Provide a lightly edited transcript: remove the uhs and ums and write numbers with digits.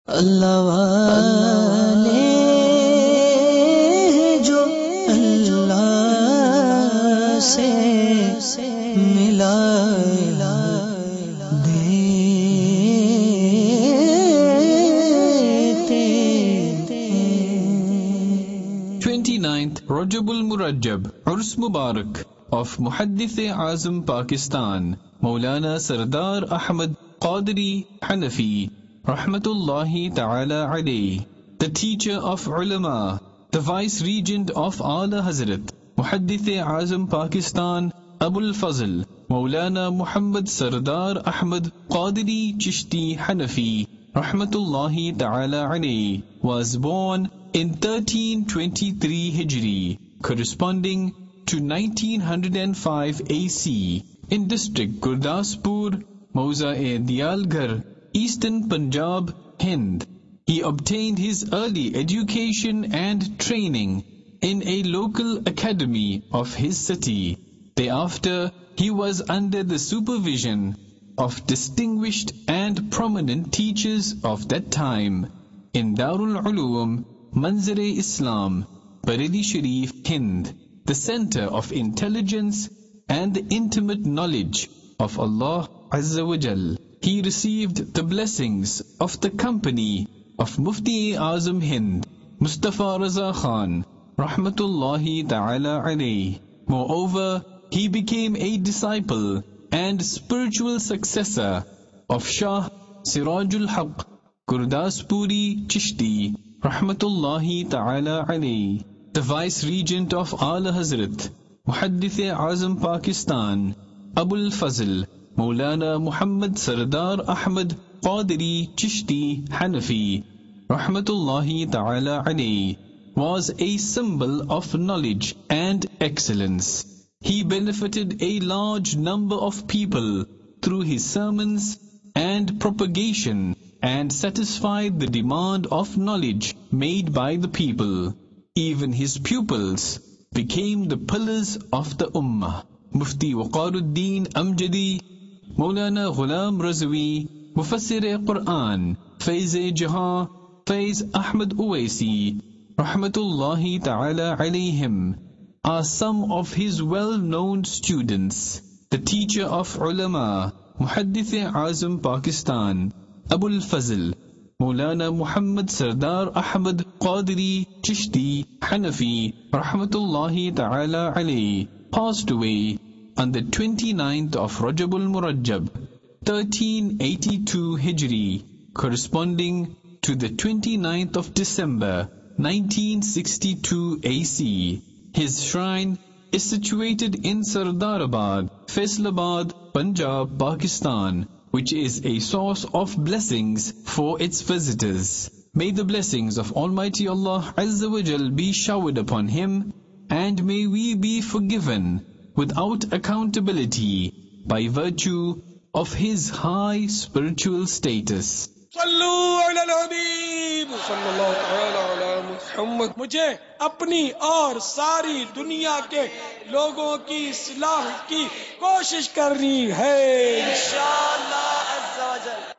अल्लाह वाले जो अल्लाह से मिला देते। 29th Rajabul Murajjab, Urs Mubarak of Muhaddith-e-Azam Pakistan, Maulana Sardar Ahmad Qadri Hanafi Rahmatullahi Ta'ala alayhi, the teacher of ulama, the vice regent of Ala Hazrat, Muhaddith-e-Azam Pakistan, Abul Fazl, Maulana Muhammad Sardar Ahmad Qadri Chishti Hanafi, Rahmatullahi Ta'ala alayhi, was born in 1323 Hijri, corresponding to 1905 AC, in district Gurdaspur, Mauza-e-Diyalgarh, Eastern Punjab, Hind. He obtained his early education and training in a local academy of his city. Thereafter, he was under the supervision of distinguished and prominent teachers of that time in Darul Uloom, Manzar-e-Islam, Bareilly Sharif, Hind, the center of intelligence and the intimate knowledge of Allah Azza wa Jal. He received the blessings of the company of Mufti-e-Azam Hind, Mustafa Raza Khan, Rahmatullahi Ta'ala alayhi. Moreover, he became a disciple and spiritual successor of Shah Sirajul Haq Gurdaspuri Chishti, Rahmatullahi Ta'ala alayhi, the vice regent of Ala Hazrat, Muhaddith-e-Azam Pakistan, Abul Fazl, Maulana Muhammad Sardar Ahmad Qadri Chishti Hanafi, Rahmatullahi Ta'ala alayhi, was a symbol of knowledge and excellence. He benefited a large number of people through his sermons and propagation and satisfied the demand of knowledge made by the people. Even his pupils became the pillars of the Ummah. Mufti Waqaruddin Amjadi, Maulana Ghulam Razvi, Mufassir-e-Quran, Faiz-e-Jahan, Faiz Ahmad Uwaisi, Rahmatullahi Ta'ala alayhim, are some of his well-known students. The teacher of ulama, Muhaddith-e-Azam Pakistan, Abul Fazl, Maulana Muhammad Sardar Ahmad Qadri Chishti Hanafi, Rahmatullahi Ta'ala alayhi, passed away on the 29th of Rajabul Murajjab, 1382 Hijri, corresponding to the 29th of December, 1962 AC. His shrine is situated in Sardarabad, Faisalabad, Punjab, Pakistan, which is a source of blessings for its visitors. May the blessings of Almighty Allah Azza wa Jal be showered upon him, and may we be forgiven without accountability by virtue of his high spiritual status. मुझे अपनी और सारी दुनिया के लोगों की इस्लाह की कोशिश करनी है इंशाअल्लाह अज़्ज़ा वजल।